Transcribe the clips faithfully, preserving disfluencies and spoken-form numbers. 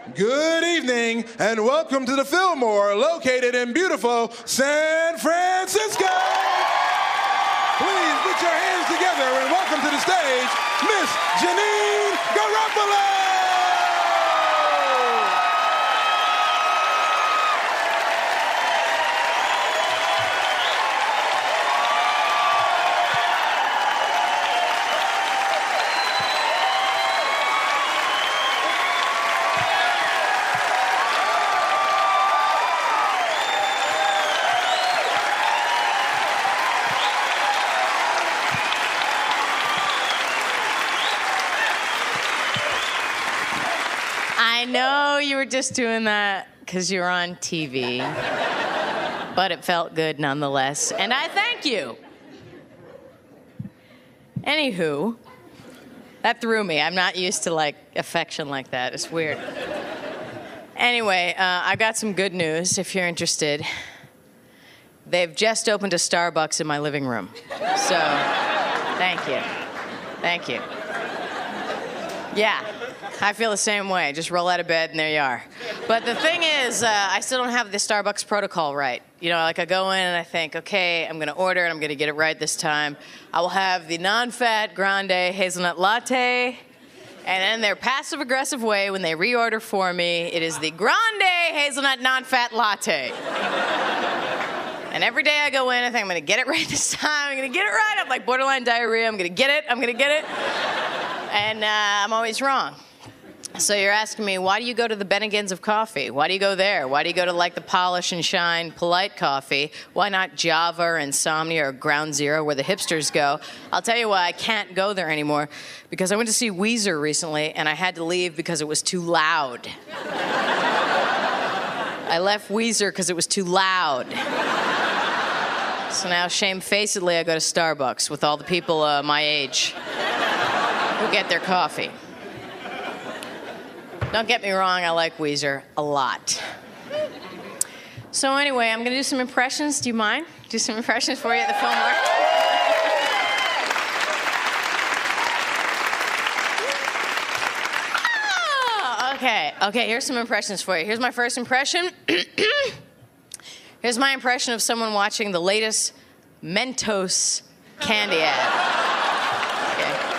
Good evening, and welcome to the Fillmore, located in beautiful San Francisco. Please put your hands together and welcome to the stage, Miss Janeane Garofalo. I know you were just doing that because you were on T V, but it felt good nonetheless, and I thank you. Anywho, that threw me. I'm not used to, like, affection like that. It's weird. Anyway, uh, I've got some good news if you're interested. They've just opened a Starbucks in my living room. So, thank you. Thank you. Yeah. I feel the same way. Just roll out of bed and there you are. But the thing is, uh, I still don't have the Starbucks protocol right. You know, like I go in and I think, okay, I'm going to order and I'm going to get it right this time. I will have the non-fat grande hazelnut latte. And then their passive-aggressive way, when they reorder for me, it is the grande hazelnut non-fat latte. And every day I go in, I think I'm going to get it right this time. I'm going to get it right. I'm like borderline diarrhea. I'm going to get it. I'm going to get it. And uh, I'm always wrong. So you're asking me, why do you go to the Bennigans of coffee? Why do you go there? Why do you go to, like, the Polish and Shine Polite Coffee? Why not Java or Insomnia or Ground Zero, where the hipsters go? I'll tell you why I can't go there anymore. Because I went to see Weezer recently, and I had to leave because it was too loud. I left Weezer because it was too loud. So now, shamefacedly, I go to Starbucks with all the people uh, my age who get their coffee. Don't get me wrong, I like Weezer a lot. So anyway, I'm going to do some impressions. Do you mind? Do some impressions for you at the Fillmore. Oh, okay, okay, here's some impressions for you. Here's my first impression. Here's my impression of someone watching the latest Mentos candy ad.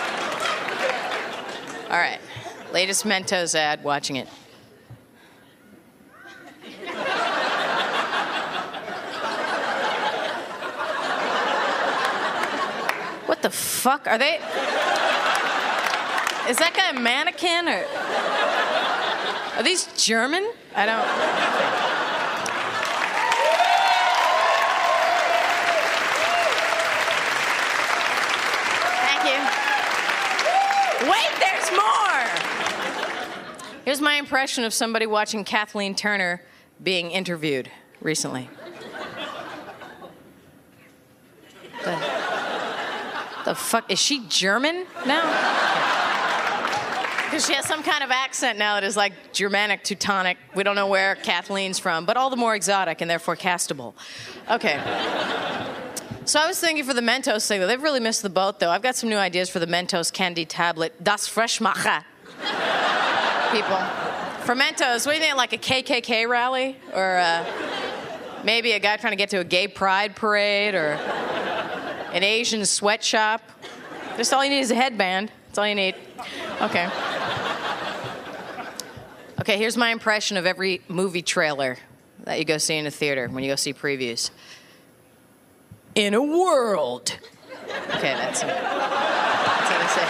Okay. All right. Latest Mentos ad, watching it. What the fuck? Are they... Is that guy a mannequin, or... Are these German? I don't... Thank you. Wait, there's more! Here's my impression of somebody watching Kathleen Turner being interviewed recently. The, the fuck? Is she German now? Because she has some kind of accent now that is like Germanic, Teutonic. We don't know where Kathleen's from, but all the more exotic and therefore castable. Okay. So I was thinking for the Mentos thing, they've really missed the boat, though. I've got some new ideas for the Mentos candy tablet. Das Freshmacher. People. For Mentos, what do you think, like a K K K rally? Or uh, maybe a guy trying to get to a gay pride parade? Or an Asian sweatshop? Just all you need is a headband. That's all you need. Okay. Okay, here's my impression of every movie trailer that you go see in a theater when you go see previews. In a world. Okay, that's it. That's what I say.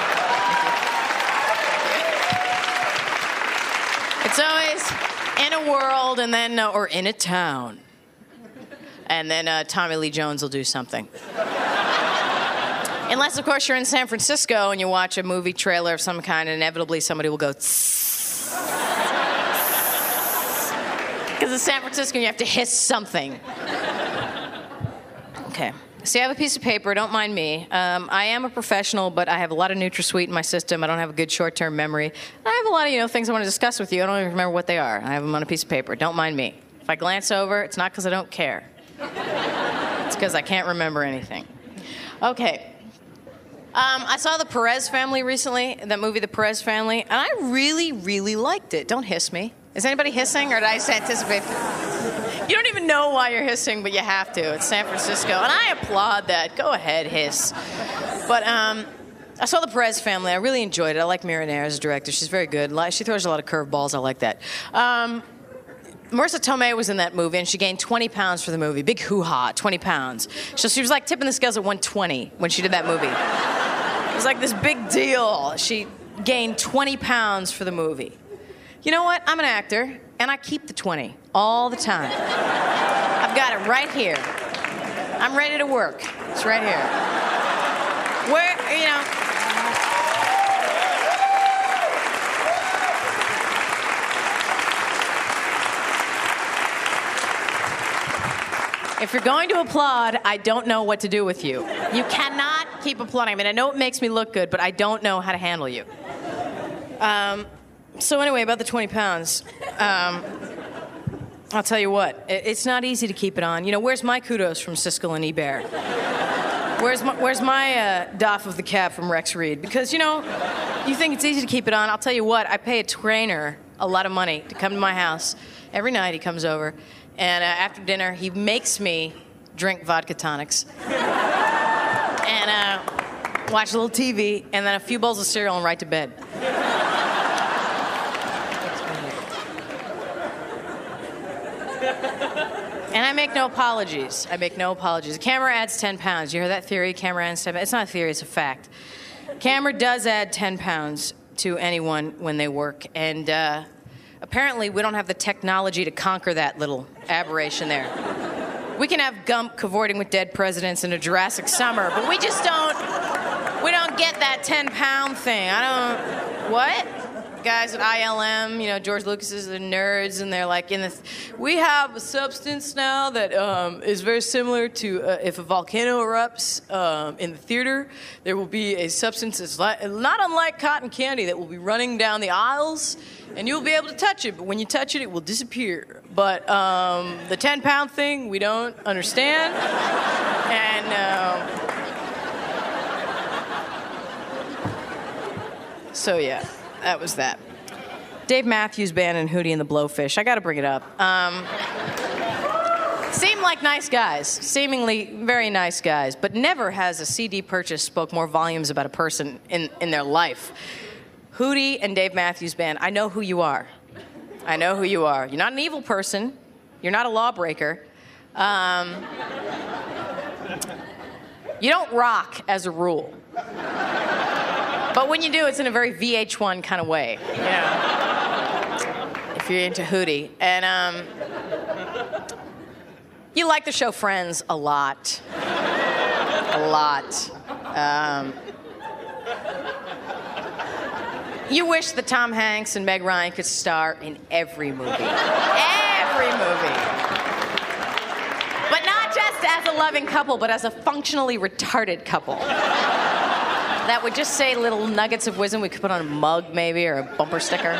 It's always in a world, and then, uh, or in a town. And then uh, Tommy Lee Jones will do something. Unless, of course, you're in San Francisco and you watch a movie trailer of some kind, and inevitably somebody will go tss. Because it's San Francisco and you have to hiss something. Okay. See, I have a piece of paper. Don't mind me. Um, I am a professional, but I have a lot of NutraSweet in my system. I don't have a good short-term memory. I have a lot of, you know, things I want to discuss with you. I don't even remember what they are. I have them on a piece of paper. Don't mind me. If I glance over, it's not because I don't care. It's because I can't remember anything. Okay. Um, I saw The Perez Family recently, that movie, The Perez Family, and I really, really liked it. Don't hiss me. Is anybody hissing, or did I just anticipate? You don't even know why you're hissing, but you have to. It's San Francisco, and I applaud that. Go ahead, hiss. But um, I saw The Perez Family. I really enjoyed it. I like Mira Nair as a director. She's very good. She throws a lot of curveballs. I like that. Um, Marissa Tomei was in that movie, and she gained twenty pounds for the movie. Big hoo-ha, twenty pounds. So she was like tipping the scales at one twenty when she did that movie. It was like this big deal. She gained twenty pounds for the movie. You know what? I'm an actor, and I keep the twenty all the time. I've got it right here. I'm ready to work. It's right here. Where, you know... If you're going to applaud, I don't know what to do with you. You cannot keep applauding. I mean, I know it makes me look good, but I don't know how to handle you. Um, so anyway, about the twenty pounds. Um, I'll tell you what, it's not easy to keep it on. You know, where's my kudos from Siskel and Ebert? Where's my, where's my uh, doff of the cap from Rex Reed? Because, you know, you think it's easy to keep it on. I'll tell you what, I pay a trainer a lot of money to come to my house. Every night he comes over. And uh, after dinner, he makes me drink vodka tonics. and uh, watch a little T V, and then a few bowls of cereal and right to bed. And I make no apologies. I make no apologies. The camera adds ten pounds. You hear that theory? Camera adds ten pounds. It's not a theory, it's a fact. Camera does add ten pounds to anyone when they work. And uh, apparently, we don't have the technology to conquer that little aberration there. We can have Gump cavorting with dead presidents in a Jurassic summer, but we just don't, we don't get that ten pound thing. I don't, what? Guys at I L M, you know, George Lucas is the nerds, and they're like in this, we have a substance now that um, is very similar to uh, if a volcano erupts um, in the theater, there will be a substance that's li- not unlike cotton candy that will be running down the aisles, and you'll be able to touch it, but when you touch it, it will disappear. But um, the ten pound thing, we don't understand, and um, so yeah. That was that. Dave Matthews Band and Hootie and the Blowfish. I got to bring it up. Um, seem like nice guys, seemingly very nice guys, but never has a C D purchase spoke more volumes about a person in, in their life. Hootie and Dave Matthews Band, I know who you are. I know who you are. You're not an evil person. You're not a lawbreaker. Um, you don't rock as a rule. But when you do, it's in a very V H one kind of way, you know, if you're into Hootie. And um, you like the show Friends a lot. A lot. Um, you wish that Tom Hanks and Meg Ryan could star in every movie. Every movie. But not just as a loving couple, but as a functionally retarded couple. That would just say little nuggets of wisdom we could put on a mug, maybe, or a bumper sticker.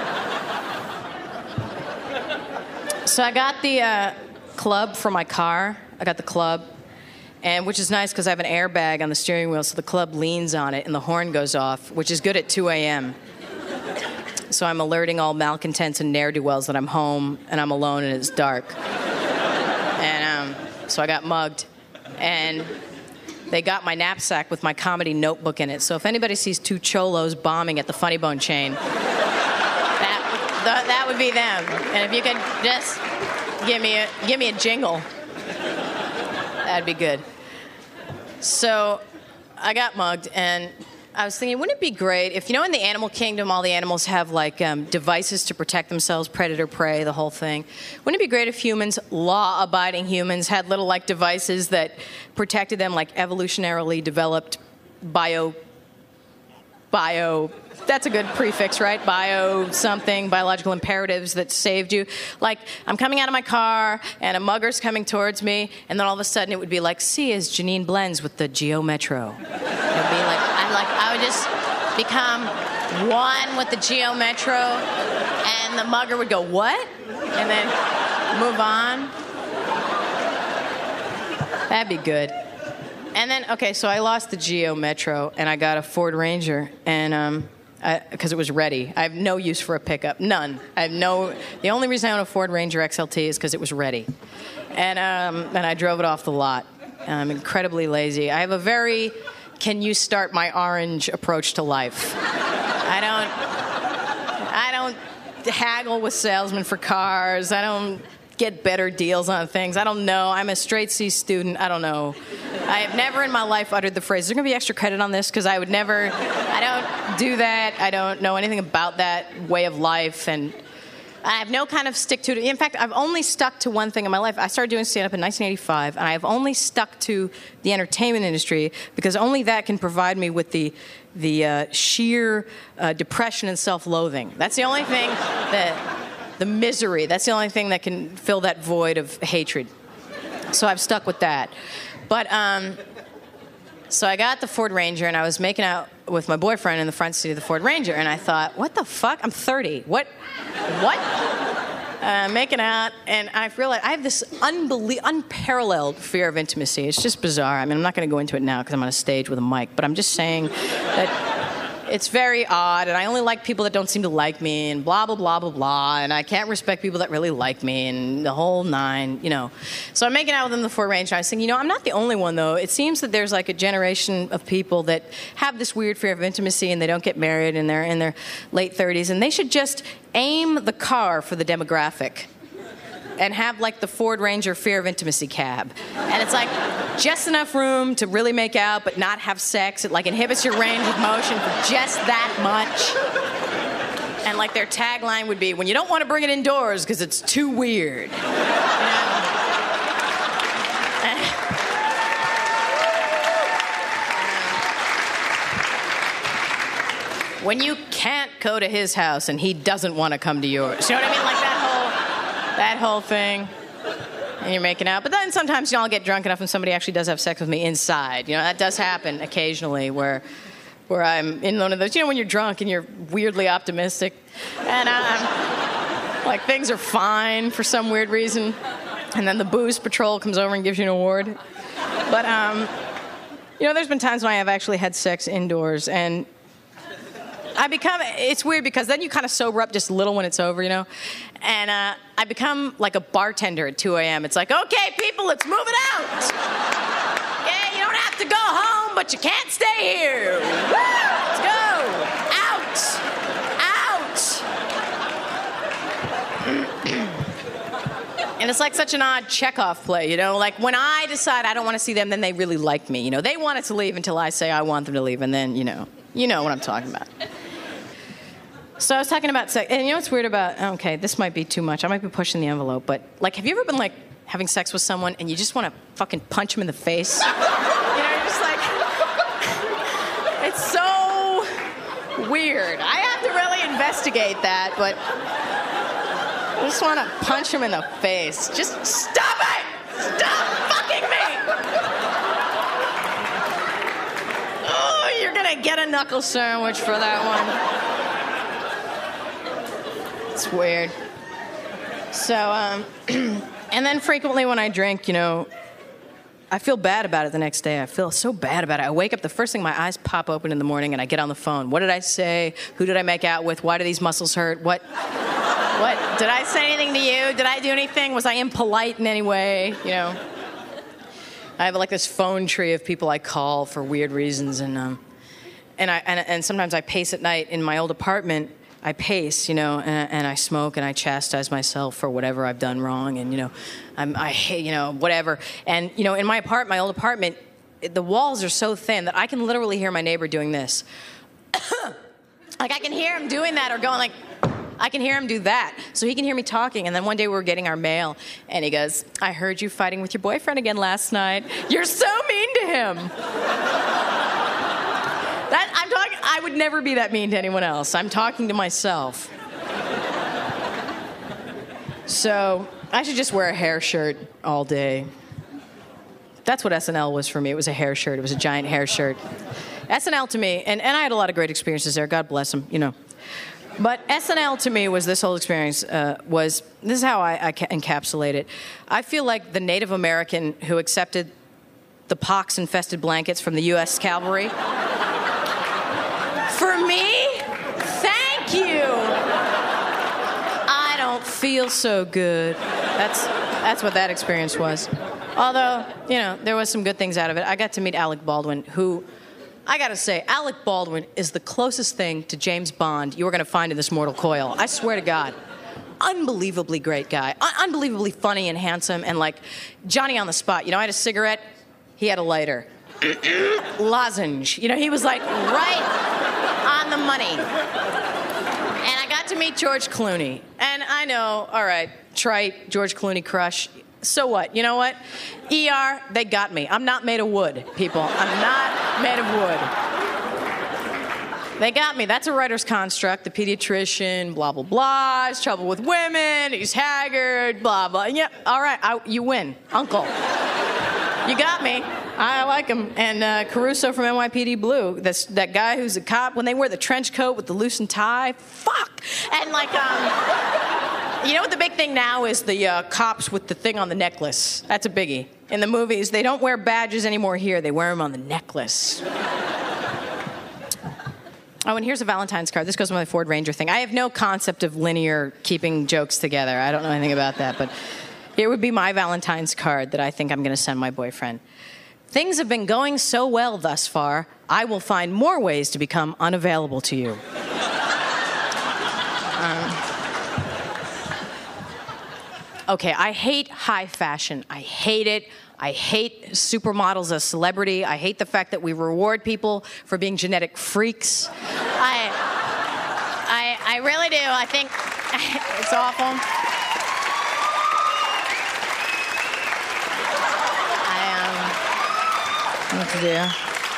So I got the uh, club for my car. I got the club, and which is nice because I have an airbag on the steering wheel, so the club leans on it and the horn goes off, which is good at two a.m. So I'm alerting all malcontents and ne'er-do-wells that I'm home and I'm alone and it's dark. And um, so I got mugged, and they got my knapsack with my comedy notebook in it. So if anybody sees two cholos bombing at the Funny Bone chain, that, th- that would be them. And if you could just give me a, give me a jingle, that'd be good. So I got mugged, and I was thinking, wouldn't it be great if, you know, in the animal kingdom, all the animals have, like, um, devices to protect themselves, predator, prey, the whole thing. Wouldn't it be great if humans, law-abiding humans, had little, like, devices that protected them, like evolutionarily developed bio... bio... That's a good prefix, right? Bio something, biological imperatives that saved you. Like, I'm coming out of my car, and a mugger's coming towards me, and then all of a sudden it would be like, see as Janine blends with the Geo Metro. It would be like, I like, I would just become one with the Geo Metro, and the mugger would go, what? And then move on. That'd be good. And then, okay, so I lost the Geo Metro, and I got a Ford Ranger, and um, because it was ready. I have no use for a pickup, none. I have no. The only reason I own a Ford Ranger X L T is because it was ready, and um, and I drove it off the lot. I'm incredibly lazy. I have a very can you start my orange approach to life. I don't. I don't haggle with salesmen for cars. I don't get better deals on things. I don't know. I'm a straight C student. I don't know. I have never in my life uttered the phrase, is there going to be extra credit on this? Because I would never, I don't do that. I don't know anything about that way of life. And I have no kind of stick to it. In fact, I've only stuck to one thing in my life. I started doing stand-up in nineteen eighty-five, and I've only stuck to the entertainment industry because only that can provide me with the the uh, sheer uh, depression and self-loathing. That's the only thing that... The misery, that's the only thing that can fill that void of hatred. So I've stuck with that. But, um, so I got the Ford Ranger, and I was making out with my boyfriend in the front seat of the Ford Ranger, and I thought, what the fuck? I'm thirty. What? What? Uh, making out, and I realized I have this unbelie- unparalleled fear of intimacy. It's just bizarre. I mean, I'm not going to go into it now because I'm on a stage with a mic, but I'm just saying that... It's very odd, and I only like people that don't seem to like me, and blah, blah, blah, blah, blah, and I can't respect people that really like me, and the whole nine, you know. So I'm making out with them in the Ford Ranger. I was thinking, you know, I'm not the only one, though. It seems that there's like a generation of people that have this weird fear of intimacy, and they don't get married, and they're in their late thirties, and they should just aim the car for the demographic and have, like, the Ford Ranger fear of intimacy cab. And it's, like, just enough room to really make out but not have sex. It, like, inhibits your range of motion for just that much. And, like, their tagline would be, when you don't want to bring it indoors because it's too weird. You know? When you can't go to his house and he doesn't want to come to yours. You know what I mean? Like, that That whole thing, and you're making out. But then sometimes, you know, I'll get drunk enough and somebody actually does have sex with me inside. You know, that does happen occasionally where where I'm in one of those, you know, when you're drunk and you're weirdly optimistic. And I'm like, things are fine for some weird reason. And then the booze patrol comes over and gives you an award. But, um, you know, there's been times when I have actually had sex indoors, and I become, it's weird because then you kind of sober up just a little when it's over, you know? And uh, I become like a bartender at two a.m. It's like, okay, people, let's move it out. Yeah, you don't have to go home, but you can't stay here. Woo! Let's go. Out. Out. And it's like such an odd Chekhov play, you know? Like when I decide I don't want to see them, then they really like me, you know? They wanted to leave until I say I want them to leave, and then, you know, you know what I'm talking about. So I was talking about sex, and you know what's weird about, okay, this might be too much. I might be pushing the envelope, but, like, have you ever been, like, having sex with someone and you just want to fucking punch them in the face? You know, you're just like, it's so weird. I have to really investigate that, but I just want to punch them in the face. Just stop it! Stop fucking me! Oh, you're going to get a knuckle sandwich for that one. It's weird. So, um, and then frequently when I drink, you know, I feel bad about it the next day. I feel so bad about it. I wake up, the first thing, my eyes pop open in the morning, and I get on the phone. What did I say? Who did I make out with? Why do these muscles hurt? What? What? Did I say anything to you? Did I do anything? Was I impolite in any way? You know? I have like this phone tree of people I call for weird reasons, and um, and I and, and sometimes I pace at night in my old apartment. I pace, you know, and, and I smoke, and I chastise myself for whatever I've done wrong, and, you know, I'm, I hate, you know, whatever. And, you know, in my apartment, my old apartment, the walls are so thin that I can literally hear my neighbor doing this. Like, I can hear him doing that or going like, I can hear him do that. So he can hear me talking. And then one day we were getting our mail, and he goes, I heard you fighting with your boyfriend again last night. You're so mean to him. That, I'm talking, I would never be that mean to anyone else. I'm talking to myself. So I should just wear a hair shirt all day. That's what S N L was for me. It was a hair shirt. It was a giant hair shirt. S N L to me, and, and I had a lot of great experiences there. God bless them, you know. But S N L to me was this whole experience, uh, was, this is how I, I ca- encapsulate it. I feel like the Native American who accepted the pox-infested blankets from the U S Cavalry. For me, don't feel so good. That's, that's what that experience was. Although, you know, there was some good things out of it. I got to meet Alec Baldwin, who, I gotta say, Alec Baldwin is the closest thing to James Bond you are gonna find in this mortal coil. I swear to God. Unbelievably great guy. Un- unbelievably funny and handsome, and like Johnny on the spot. You know, I had a cigarette, he had a lighter. Lozenge. You know, he was like right on the money. And I got to meet George Clooney. And I know, all right, trite, George Clooney crush. So what? You know what? E R, they got me. I'm not made of wood, people. I'm not made of wood. They got me. That's a writer's construct. The pediatrician, blah, blah, blah. Has trouble with women. He's haggard, blah, blah. Yeah, all right, I, you win. Uncle. You got me. I like him. And uh, Caruso from N Y P D Blue, this, that guy who's a cop, when they wear the trench coat with the loosened tie, fuck. And like, um, you know what the big thing now is? The uh, cops with the thing on the necklace. That's a biggie. In the movies, they don't wear badges anymore here. They wear them on the necklace. Oh, and here's a Valentine's card. This goes with my Ford Ranger thing. I have no concept of linear keeping jokes together. I don't know anything about that, but here would be my Valentine's card that I think I'm going to send my boyfriend. Things have been going so well thus far, I will find more ways to become unavailable to you. um, okay, I hate high fashion. I hate it. I hate supermodels as celebrity. I hate the fact that we reward people for being genetic freaks. I, I, I really do. I think it's awful. I, um, what to do?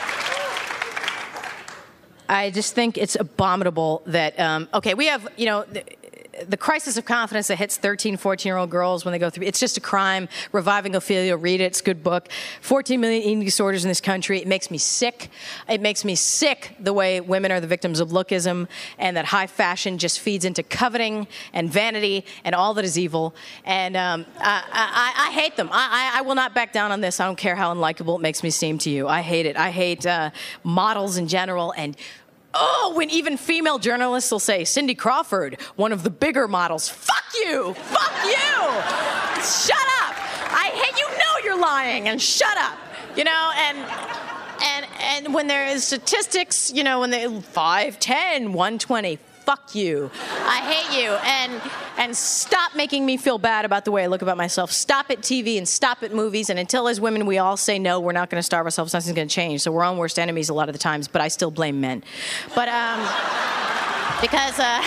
I just think it's abominable that, um, okay, we have, you know, the, the crisis of confidence that hits thirteen, fourteen-year-old girls when they go through, it's just a crime. Reviving Ophelia, read it, it's a good book. fourteen million eating disorders in this country. It makes me sick. It makes me sick the way women are the victims of lookism, and that high fashion just feeds into coveting and vanity and all that is evil. And um, I, I, I hate them. I, I will not back down on this. I don't care how unlikable it makes me seem to you. I hate it. I hate uh, models in general, and oh, when even female journalists will say, Cindy Crawford, one of the bigger models. Fuck you! Fuck you! Shut up! I hate you know you're lying, and shut up! You know, and and and when there is statistics, you know, when they five, ten, one twenty, fuck you. I hate you. And and stop making me feel bad about the way I look about myself. Stop at T V and stop at movies. And until as women we all say, no, we're not going to starve ourselves, nothing's going to change. So we're our worst enemies a lot of the times, but I still blame men. But, um, because, uh,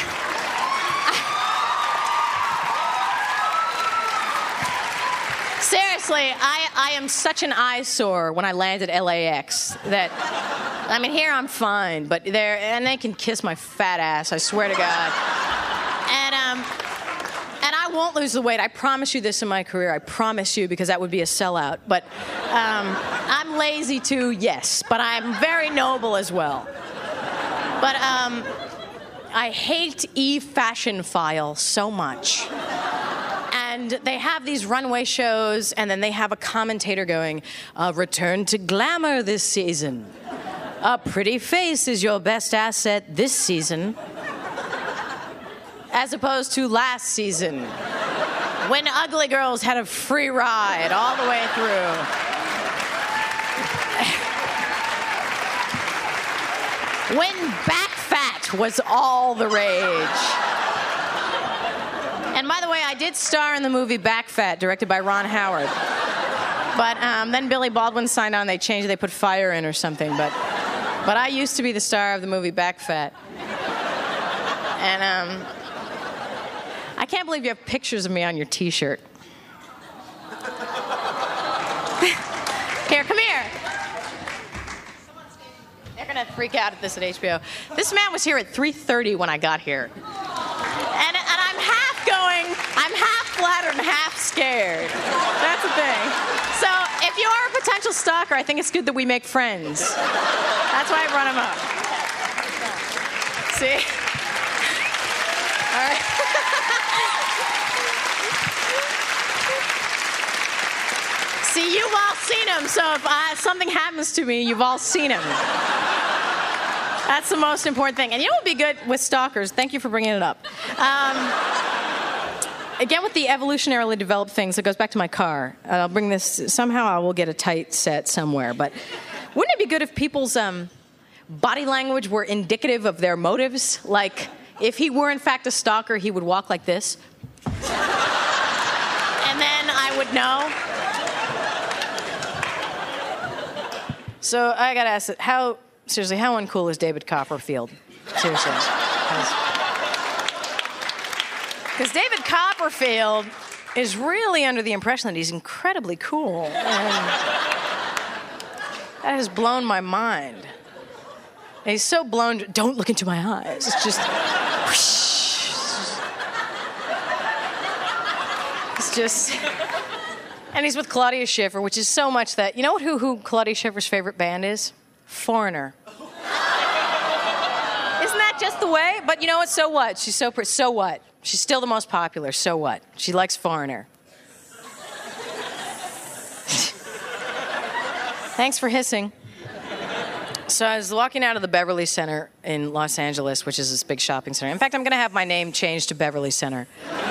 seriously, I, I am such an eyesore when I land at L A X that, I mean, here I'm fine, but there, and they can kiss my fat ass, I swear to God. And, um, and I won't lose the weight. I promise you this in my career. I promise you, because that would be a sellout. But um, I'm lazy too, yes, but I'm very noble as well. But um, I hate E-Fashion File so much. And they have these runway shows, and then they have a commentator going, uh, return to glamour this season. A pretty face is your best asset this season, as opposed to last season, when ugly girls had a free ride all the way through. When back fat was all the rage. And by the way, I did star in the movie Back Fat, directed by Ron Howard. But um, then Billy Baldwin signed on, they changed it, they put fire in or something. But but I used to be the star of the movie Back Fat. And um, I can't believe you have pictures of me on your T-shirt. Here, come here. They're gonna freak out at this at H B O. This man was here at three thirty when I got here. And, and I'm half going, I'm half flattered and half scared. That's the thing. So if you are a potential stalker, I think it's good that we make friends. That's why I run him up. See? All right. See, you've all seen him, so if uh, something happens to me, you've all seen him. That's the most important thing. And you know what would be good with stalkers? Thank you for bringing it up. Um, again with the evolutionarily developed things, it goes back to my car. Uh, I'll bring this, somehow I will get a tight set somewhere, but wouldn't it be good if people's um, body language were indicative of their motives? Like, if he were in fact a stalker, he would walk like this. And then I would know. So I gotta ask, how, seriously, how uncool is David Copperfield? Seriously. Because David Copperfield is really under the impression that he's incredibly cool. And that has blown my mind. And he's so blown, don't look into my eyes. It's just, whoosh. It's just, and he's with Claudia Schiffer, which is so much that, you know what, who, who Claudia Schiffer's favorite band is? Foreigner. Isn't that just the way? But you know what, so what? She's so, so what? She's still the most popular, so what? She likes Foreigner. Thanks for hissing. So I was walking out of the Beverly Center in Los Angeles, which is this big shopping center. In fact, I'm going to have my name changed to Beverly Center.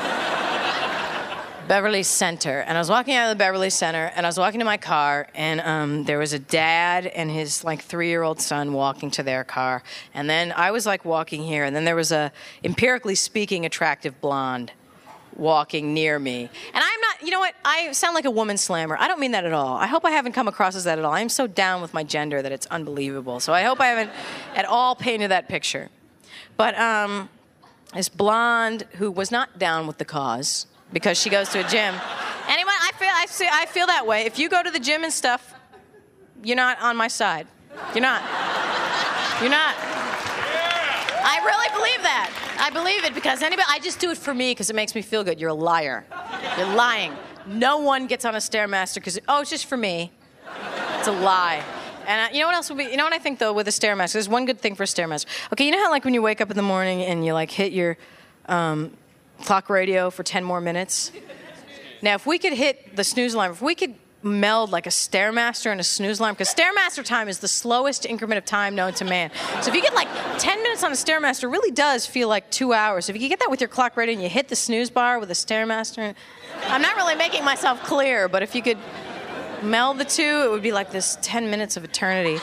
Beverly Center. And I was walking out of the Beverly Center, and I was walking to my car, and um, there was a dad and his, like, three-year-old son walking to their car. And then I was, like, walking here, and then there was a, empirically speaking, attractive blonde walking near me. And I'm not, you know what, I sound like a woman slammer. I don't mean that at all. I hope I haven't come across as that at all. I am so down with my gender that it's unbelievable. So I hope I haven't at all painted that picture. But um, this blonde who was not down with the cause, because she goes to a gym. Anyway, I feel, I, see, I feel that way. If you go to the gym and stuff, you're not on my side. You're not. You're not. I really believe that. I believe it because anybody, I just do it for me because it makes me feel good. You're a liar. You're lying. No one gets on a Stairmaster because, oh, it's just for me. It's a lie. And uh, you know what else would be, you know what I think, though, with a Stairmaster? There's one good thing for a Stairmaster. Okay, you know how, like, when you wake up in the morning and you, like, hit your um, clock radio for ten more minutes? Now, if we could hit the snooze alarm, if we could meld like a Stairmaster and a snooze alarm, because Stairmaster time is the slowest increment of time known to man. So if you get like ten minutes on a Stairmaster, it really does feel like two hours. If you could get that with your clock radio and you hit the snooze bar with a Stairmaster, I'm not really making myself clear, but if you could meld the two, it would be like this ten minutes of eternity.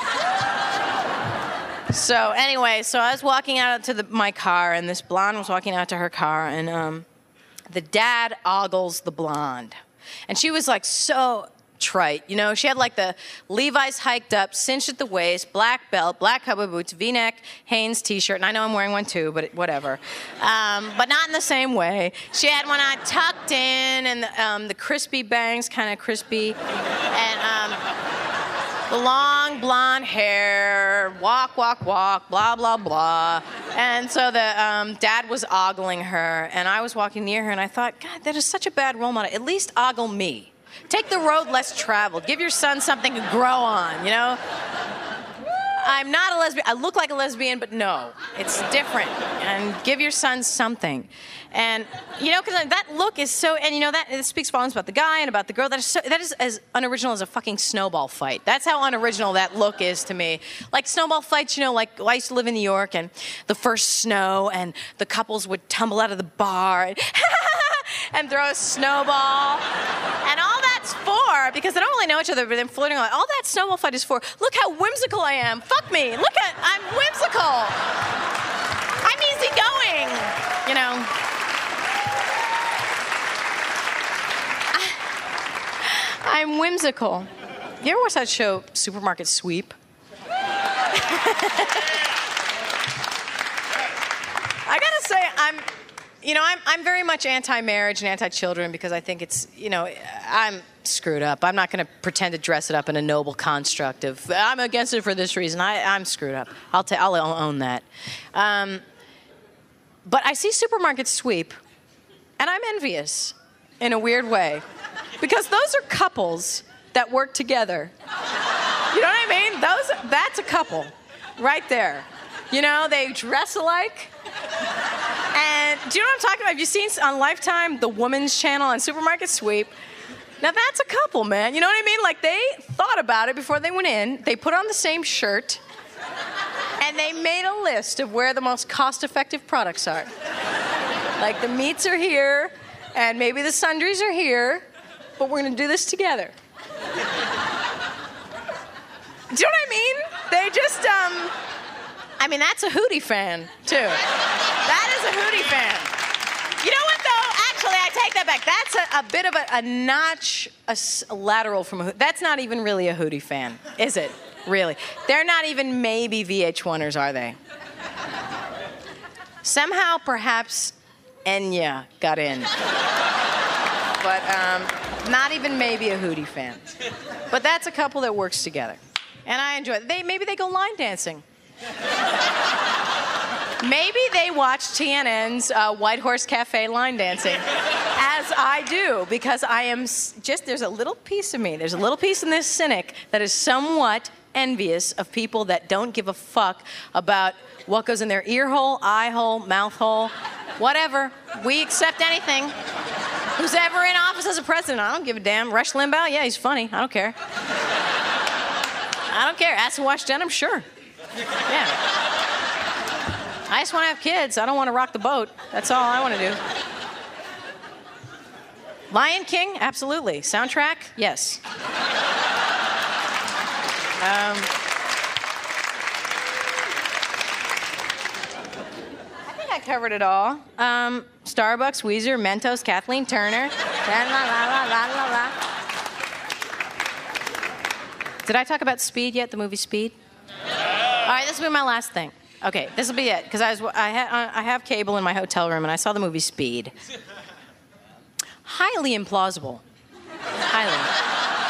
So anyway, so I was walking out to the, my car, and this blonde was walking out to her car, and um, the dad ogles the blonde. And she was like so trite, you know? She had like the Levi's hiked up, cinched at the waist, black belt, black cowboy boots, V-neck, Hanes t-shirt, and I know I'm wearing one too, but whatever. Um, but not in the same way. She had one on tucked in, and the, um, the crispy bangs, kind of crispy, and um, the long blonde hair, walk, walk, walk, blah, blah, blah. And so the um, dad was ogling her, and I was walking near her, and I thought, God, that is such a bad role model. At least ogle me. Take the road less traveled. Give your son something to grow on, you know? I'm not a lesbian. I look like a lesbian, but no, it's different. And give your son something. And, you know, because that look is so, and, you know, that it speaks volumes about the guy and about the girl. That is, so, that is as unoriginal as a fucking snowball fight. That's how unoriginal that look is to me. Like snowball fights, you know, like I used to live in New York, and the first snow, and the couples would tumble out of the bar and, and throw a snowball. And all that's for, because they don't really know each other, but they're flirting. Like, all that snowball fight is for, look how whimsical I am. Fuck me. Look at, I'm whimsical. I'm easygoing, you know. I'm whimsical. You ever watch that show, Supermarket Sweep? I gotta say, I'm, you know, I'm, I'm very much anti-marriage and anti-children because I think it's, you know, I'm screwed up. I'm not gonna pretend to dress it up in a noble construct of, I'm against it for this reason. I, I'm screwed up. I'll, ta- I'll own that. Um, but I see Supermarket Sweep, and I'm envious in a weird way. Because those are couples that work together. You know what I mean? Those, that's a couple right there. You know, they dress alike. And do you know what I'm talking about? Have you seen on Lifetime, the Woman's Channel on Supermarket Sweep? Now that's a couple, man. You know what I mean? Like they thought about it before they went in. They put on the same shirt. And they made a list of where the most cost-effective products are. Like the meats are here. And maybe the sundries are here, but we're gonna do this together. Do you know what I mean? They just, um, I mean, that's a Hootie fan, too. That is a Hootie fan. You know what, though? Actually, I take that back. That's a, a bit of a, a notch a, a lateral from a Hootie. That's not even really a Hootie fan, is it? Really. They're not even maybe V H one-ers, are they? Somehow, perhaps, Enya got in. But um, not even maybe a Hootie fan. But that's a couple that works together. And I enjoy it. They, maybe they go line dancing. Maybe they watch T N N's uh, White Horse Cafe line dancing, as I do, because I am just, there's a little piece of me, there's a little piece in this cynic that is somewhat envious of people that don't give a fuck about what goes in their ear hole, eye hole, mouth hole, whatever. We accept anything. Who's ever in office as a president, I don't give a damn. Rush Limbaugh, yeah, he's funny, I don't care. I don't care. Acid Wash Denim, sure. Yeah. I just want to have kids. I don't want to rock the boat. That's all I want to do. Lion King, absolutely. Soundtrack, yes. Um, I think I covered it all. Um, Starbucks, Weezer, Mentos, Kathleen Turner. La, la, la, la, la, la. Did I talk about Speed yet, the movie Speed? All right, this will be my last thing. Okay, this will be it, because I, was, I, ha, I have cable in my hotel room, and I saw the movie Speed. Highly implausible. Highly.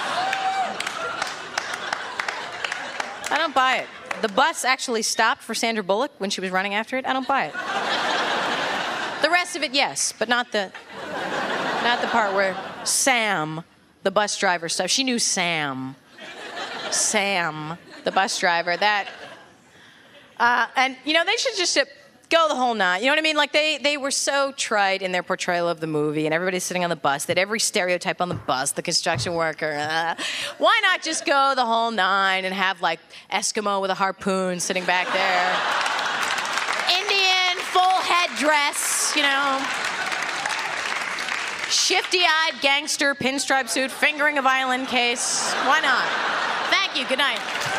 I don't buy it. The bus actually stopped for Sandra Bullock when she was running after it. I don't buy it. The rest of it, yes, but not the, not the part where Sam, the bus driver, stuff. She knew Sam. Sam, the bus driver, that, uh, and, you know, they should just uh, go the whole night. You know what I mean? Like, they, they were so trite in their portrayal of the movie, and everybody's sitting on the bus, that every stereotype on the bus, the construction worker, uh, why not just go the whole nine and have, like, Eskimo with a harpoon sitting back there? Indian, full headdress, you know? Shifty-eyed gangster, pinstripe suit, fingering a violin case. Why not? Thank you. Good night.